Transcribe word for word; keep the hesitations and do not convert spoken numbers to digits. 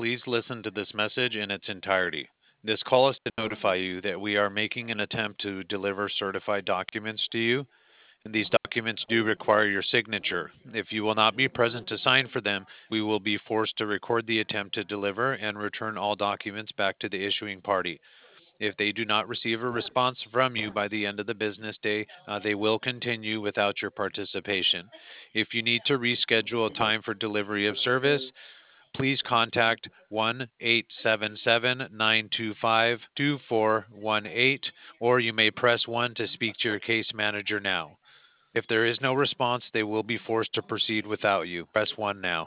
Please listen to this message in its entirety. This call is to notify you that we are making an attempt to deliver certified documents to you, and these documents do require your signature. If you will not be present to sign for them, we will be forced to record the attempt to deliver and return all documents back to the issuing party. If they do not receive a response from you by the end of the business day, uh, they will continue without your participation. If you need to reschedule a time for delivery of service, please contact one eight seven seven, nine two five, two four one eight, or you may press one to speak to your case manager now. If there is no response, they will be forced to proceed without you. Press one now.